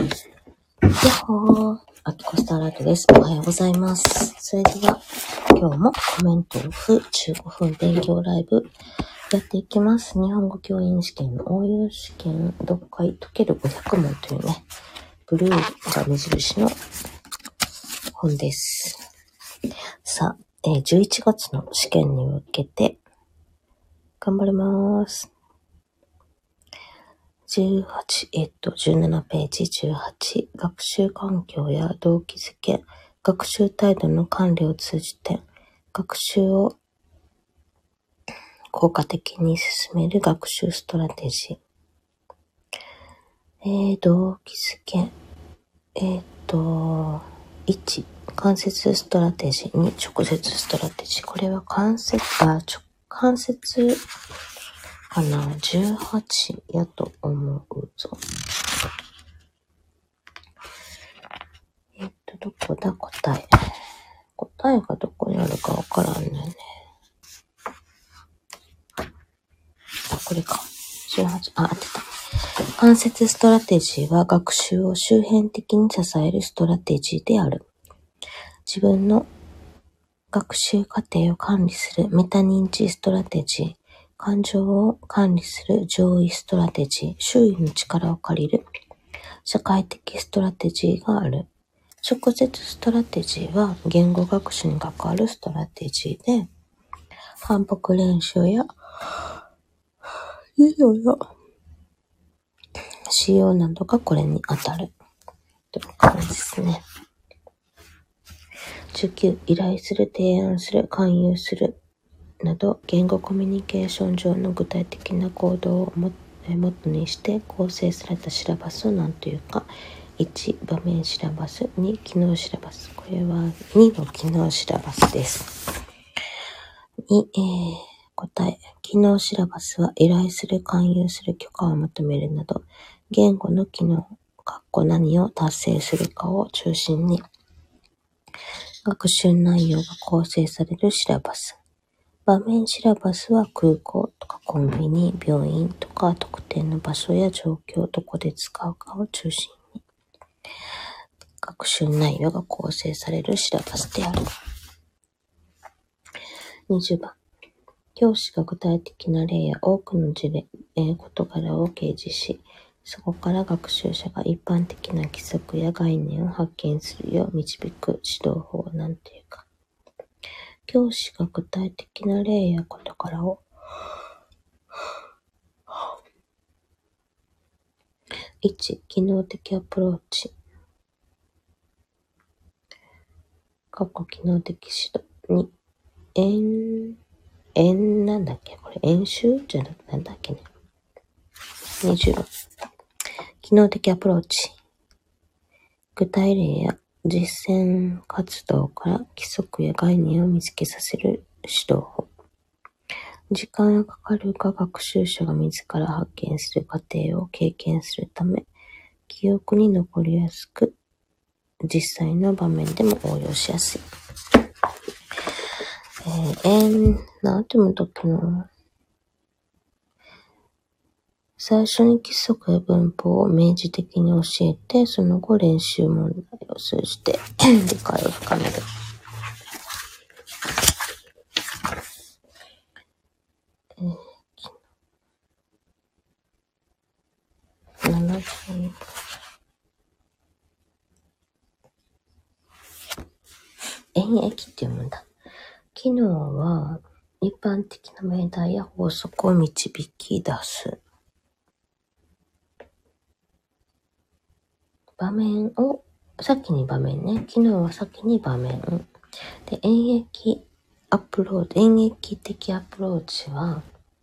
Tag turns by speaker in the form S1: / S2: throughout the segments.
S1: やっほー、アキコスターライトです。おはようございます。それでは、今日もコメントオフ15分勉強ライブやっていきます。日本語教員試験の応用試験読解解ける500問というね、ブルーが目印の本です。さあ、11月の試験に向けて頑張ります。17ページ18、学習環境や動機づけ、学習態度の管理を通じて、学習を効果的に進める学習ストラテジー。動機づけ、1、間接ストラテジー、2、直接ストラテジー。これは間接かな ?18 やと思うぞ。どこだ答え。答えがどこにあるかわからんのよね。これか。18、合ってた。間接ストラテジーは学習を周辺的に支えるストラテジーである。自分の学習過程を管理するメタ認知ストラテジー、感情を管理する上位ストラテジー、周囲の力を借りる社会的ストラテジーがある。直接ストラテジーは言語学習に関わるストラテジーで、反復練習や授業の使用などがこれに当たるという感じですね。19、依頼する、提案する、勧誘するなど言語コミュニケーション上の具体的な行動をもとにして構成されたシラバスを何というか。1、場面シラバス。2、機能シラバス。これは2の機能シラバスです。2、答え。機能シラバスは依頼する、勧誘する、許可を求めるなど言語の機能、何を達成するかを中心に学習内容が構成されるシラバス。場面シラバスは空港とかコンビニ、病院とか特定の場所や状況、どこで使うかを中心に学習内容が構成されるシラバスである。20番。教師が具体的な例や多くの事例、事柄を掲示し、そこから学習者が一般的な規則や概念を発見するよう導く指導法なんていうか。教師が具体的な例や事柄を1、機能的アプローチ。機能的指導。2、なんだっけこれ、演習じゃなくてなんだっけね。26。機能的アプローチ。具体例や実践活動から規則や概念を見つけさせる指導法。時間がかかるが学習者が自ら発見する過程を経験するため、記憶に残りやすく、実際の場面でも応用しやすい。なんて読むときの最初に規則や文法を明示的に教えて、その後練習問題を通じて理解を深める。演繹って読むんだ。機能は一般的な命題や法則を導き出す。場面を、先に場面ね。機能は先に場面。で、演繹的アプローチは、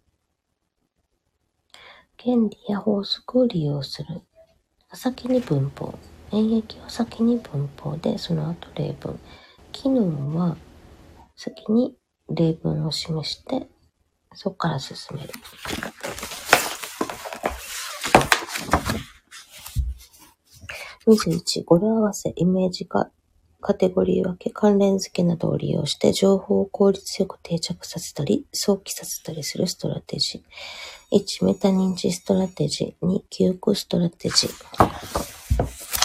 S1: 原理や法則を利用する。先に文法。演繹は先に文法で、その後例文。機能は先に例文を示して、そこから進める。21、語呂合わせ、イメージ化、カテゴリー分け、関連付けなどを利用して情報を効率よく定着させたり、想起させたりするストラテジー。1、メタ認知ストラテジー。2、記憶ストラテジー。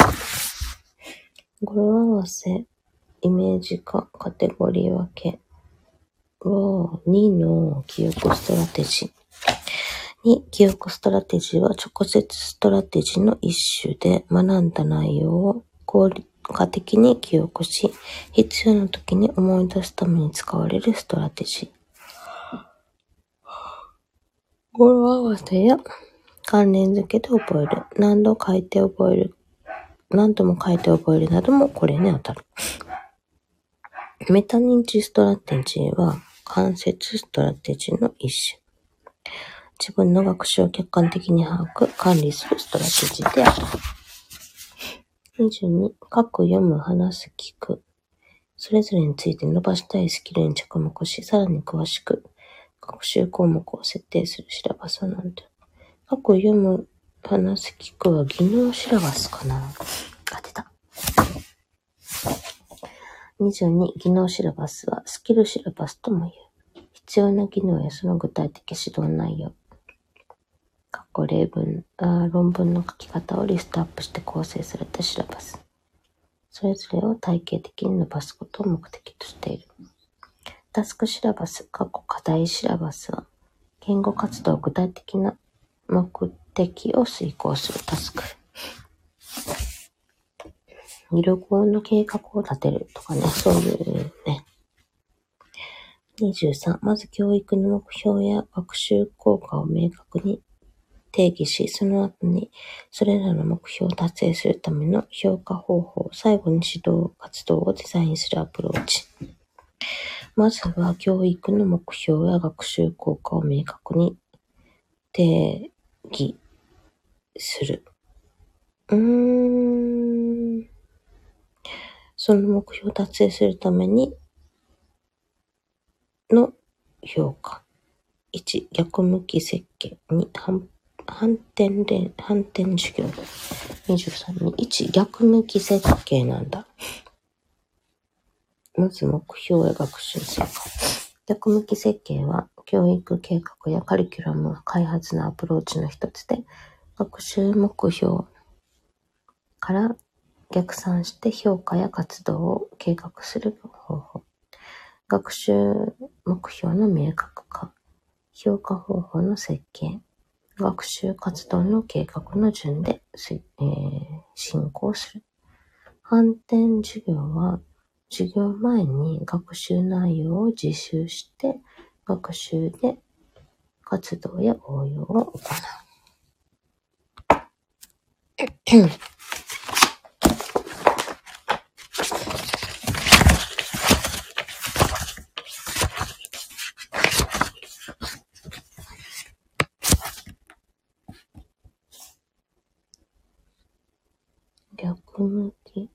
S1: 語呂合わせ、イメージ化、カテゴリー分けは2の記憶ストラテジー。2、記憶ストラテジーは直接ストラテジーの一種で学んだ内容を効果的に記憶し、必要な時に思い出すために使われるストラテジー。語呂合わせや関連付けで覚える。何度も書いて覚えるなどもこれに当たる。メタ認知ストラテジーは間接ストラテジーの一種。自分の学習を客観的に把握、管理するストラテジーである。22、書く、読む、話す、聞く。それぞれについて伸ばしたいスキルに着目し、さらに詳しく学習項目を設定するシラバスなんて。書く、読む、話す、聞くは技能シラバスかな。出た。22、技能シラバスはスキルシラバスとも言う。必要な技能やその具体的指導内容。論文の書き方をリストアップして構成されたシラバス。それぞれを体系的に伸ばすことを目的としている。タスクシラバス、課題シラバスは、言語活動具体的な目的を遂行するタスク。旅行の計画を立てるとかね、そういうね。23、まず教育の目標や学習効果を明確に定義し、その後にそれらの目標を達成するための評価方法、最後に指導活動をデザインするアプローチ。まずは教育の目標や学習効果を明確に定義する。その目標を達成するためにの評価。1、逆向き設計。2、反転授業。23に1、逆向き設計なんだ。まず目標や学習成果。逆向き設計は教育計画やカリキュラム開発のアプローチの一つで、学習目標から逆算して評価や活動を計画する方法。学習目標の明確化。評価方法の設計。学習活動の計画の順で、進行する。反転授業は、授業前に学習内容を自習して、学習で活動や応用を行う。逆向き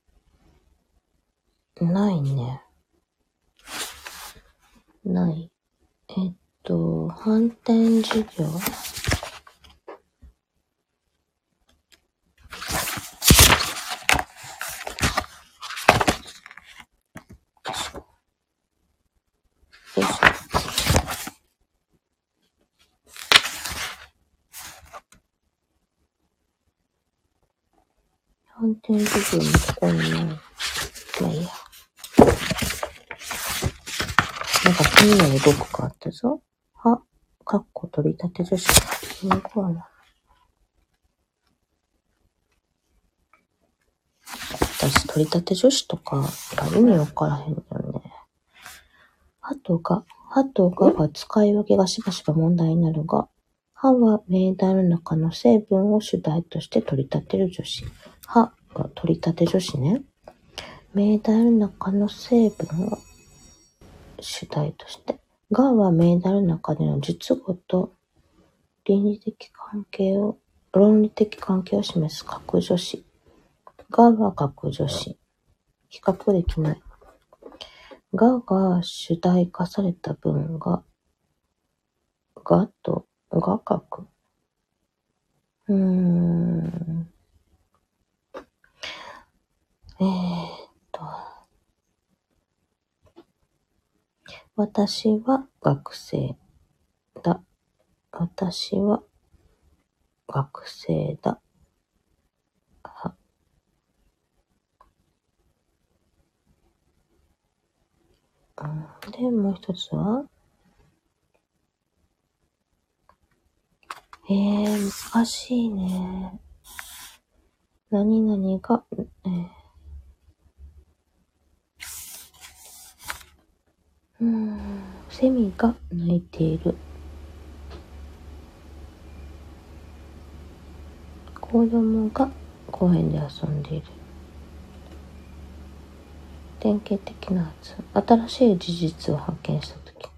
S1: ないね。ない。反転授業よいしょ。反転授業のところにない。まあいいや。なんかこんなの動くかあったぞ。取り立て女子。よくはな。私、取り立て女子とか、意味わからへんよね。はとが使い分けがしばしば問題になるが、は命題の中の成分を主題として取り立てる助詞。が取り立て助詞ね。命題の中の成分を主題として。がは命題の中での述語と論理的関係を示す格助詞。がは格助詞。比較できない。が主題化された文が、がと、が書く。私は学生だ。私は学生だ。 で、もう一つは難しいね。何々が、セミが鳴いている。子供が公園で遊んでいる。典型的な発音。新しい事実を発見したとき。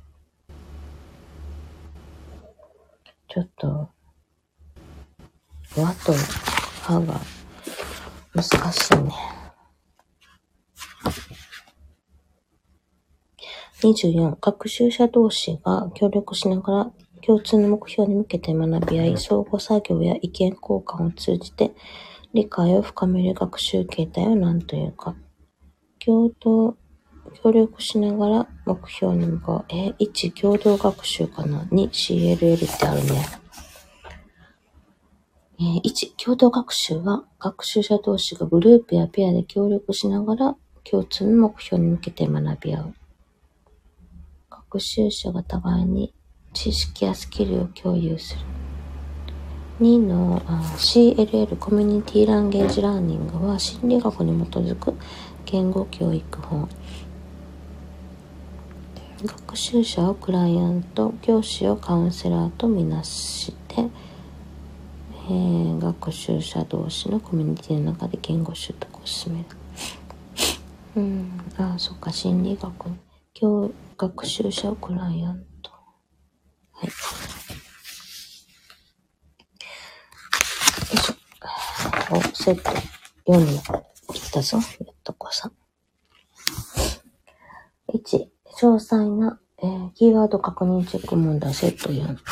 S1: ちょっと、和と歯が難しいね。24、学習者同士が協力しながら共通の目標に向けて学び合い、相互作業や意見交換を通じて理解を深める学習形態を何というか。協力しながら目標に向かう。1、共同学習かな。2、CLL ってあるね。1、共同学習は学習者同士がグループやペアで協力しながら共通の目標に向けて学び合う。学習者が互いに知識やスキルを共有する。2のCLL、コミュニティランゲージラーニングは心理学に基づく言語教育法。学習者をクライアント、教師をカウンセラーとみなして、学習者同士のコミュニティの中で言語習得を進める。そうか、心理学。学習者をクライアント。はい。よいしょ。セット4に切ったぞ。やっとこさ。1、詳細な、キーワード確認チェック問題セット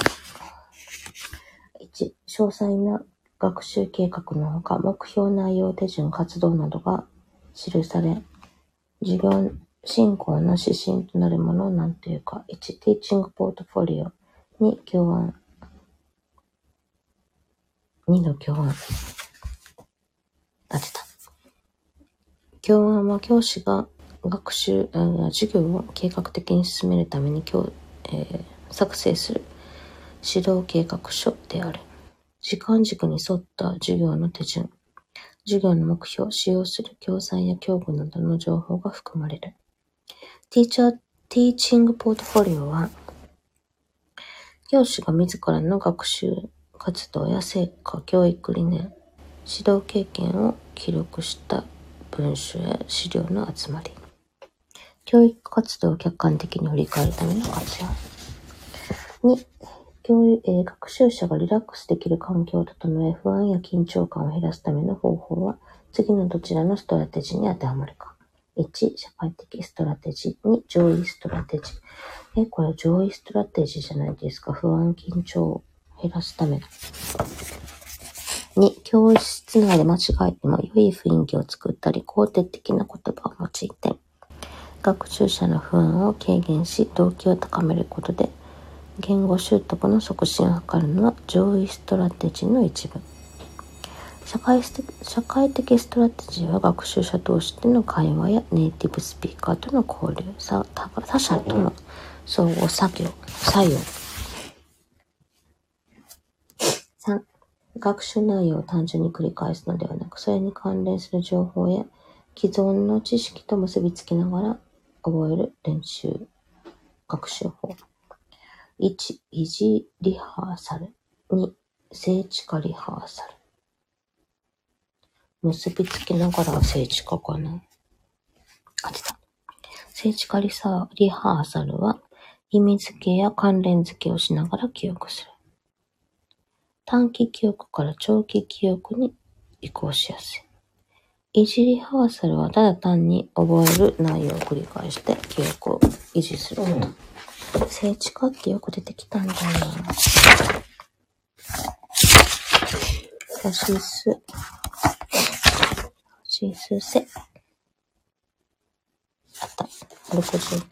S1: 4。1、詳細な学習計画のほか、目標内容、手順、活動などが記され、授業進行の指針となるものを何というか。1、ティーチングポートフォリオ。2、教案。2の教案。当てた。教案は教師が授業を計画的に進めるために作成する指導計画書である。時間軸に沿った授業の手順、授業の目標、使用する教材や教具などの情報が含まれる。ティーチングポートフォリオは、教師が自らの学習活動や成果、教育理念、指導経験を記録した文書や資料の集まり。教育活動を客観的に振り返るための活用。2、学習者がリラックスできる環境を整え、不安や緊張感を減らすための方法は、次のどちらのストラテジーに当てはまるか。1、社会的ストラテジー。2、上位ストラテジー。これ上位ストラテジーじゃないですか。不安、緊張を減らすための。2、教室内で間違えても良い雰囲気を作ったり、肯定的な言葉を用いて、学習者の不安を軽減し、動機を高めることで、言語習得の促進を図るのは上位ストラテジーの一部。社会的ストラテジーは学習者同士での会話やネイティブスピーカーとの交流、他者との相互作用。3、学習内容を単純に繰り返すのではなく、それに関連する情報や既存の知識と結びつけながら覚える学習法。1、疑似リハーサル。2、聖地化リハーサル。結びつけながら聖地化かな。当てた。聖地化リハーサルは意味付けや関連付けをしながら記憶する。短期記憶から長期記憶に移行しやすい。維持リハーサルはただ単に覚える内容を繰り返して記憶を維持すること。聖地化ってよく出てきたんだよな。カシスセ。あった。69。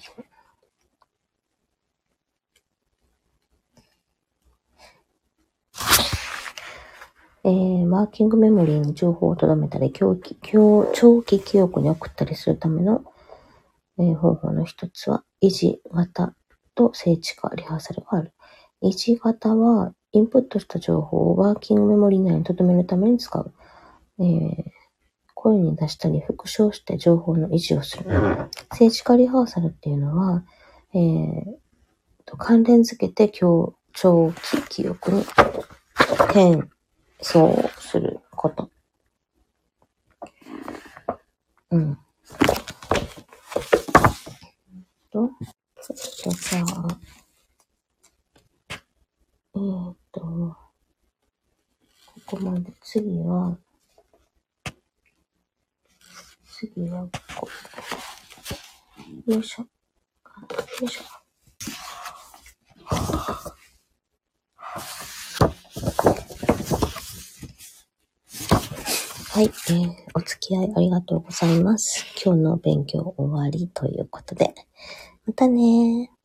S1: ワーキングメモリーに情報を留めたり、長期記憶に送ったりするための、 方法の一つは、維持型と静止化リハーサルがある。維持型は、インプットした情報をワーキングメモリ内に留めるために使う。声に出したり復唱して情報の維持をする。静止化リハーサルっていうのは、関連付けて長期記憶に転送すること。じゃあ、ここまで。次はこう。よいしょ。よいしょ。はい、お付き合いありがとうございます。今日の勉強終わりということで。またねー。